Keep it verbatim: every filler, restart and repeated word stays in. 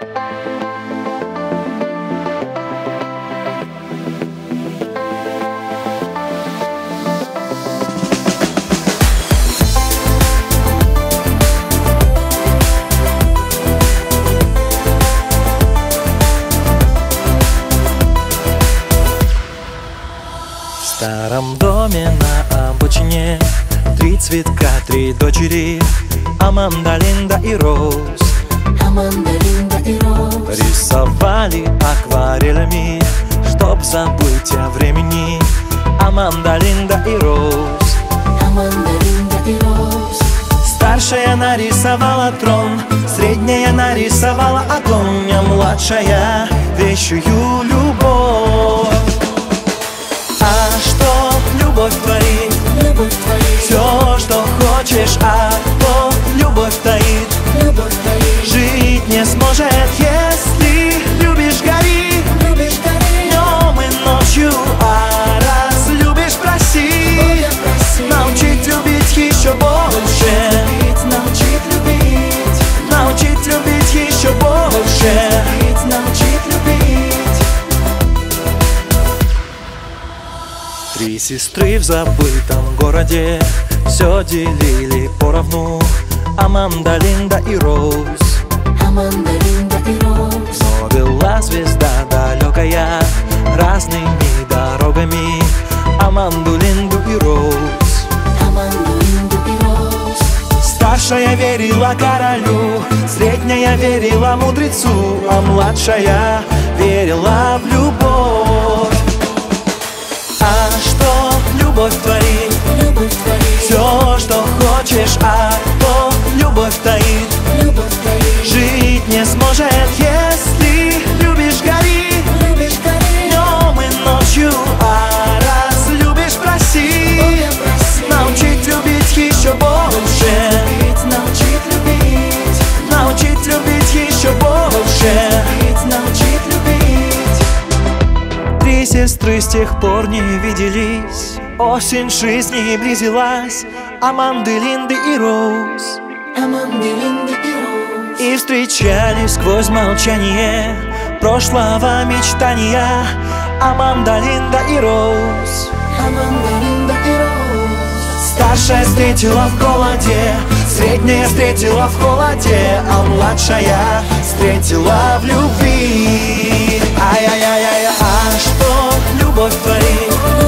В старом доме на обочине три цветка, три дочери: Аманда, Линда и Роуз. Аманда, Линда и Роуз рисовали акварелями, чтоб забыть о времени. Аманда, Линда и Роуз. Аманда, Линда и Роуз. Старшая нарисовала трон, средняя нарисовала огонь, а младшая вещую любовь. А что любовь творит? Любовь творит. Все, что хочешь, а то любовь таит. Любовь таит. Жить не сможет, если любишь, гори. Любишь, гори. Днем и ночью, а раз любишь, проси. проси. Научить любить еще больше. Научить любить. Научить любить еще больше. Научить любить. Три сестры в забытом городе все делили поровну: Аманда, Линда и Роуз. Аманда, Линда и Роуз. Но вела звезда далекая разными дорогами Аманду, Линду и Роуз. Аманду, Линду и Роуз. Старшая верила королю, средняя верила мудрецу, а младшая верила в любовь. А что любовь творит? Любовь творит. Все, что хочешь, а то любовь таит. Любовь таит. Жить не сможет, если любишь, гори. Любишь, гори. Днем и ночью, а раз любишь, проси. проси. Научить любить еще больше. Научить любить. Научить любить еще больше. Научить любить. Три сестры с тех пор не виделись. Осень жизни близилась. Аманды, Линды и Роуз. Аманды, Линды и Роуз. И встречались сквозь молчание прошлого мечтания Аманда, Линда и Роуз. Аманда, Линда и Роуз. Старшая встретила в голоде, средняя встретила в холоде, а младшая встретила в любви. Ай-яй-яй-яй, а что любовь творит?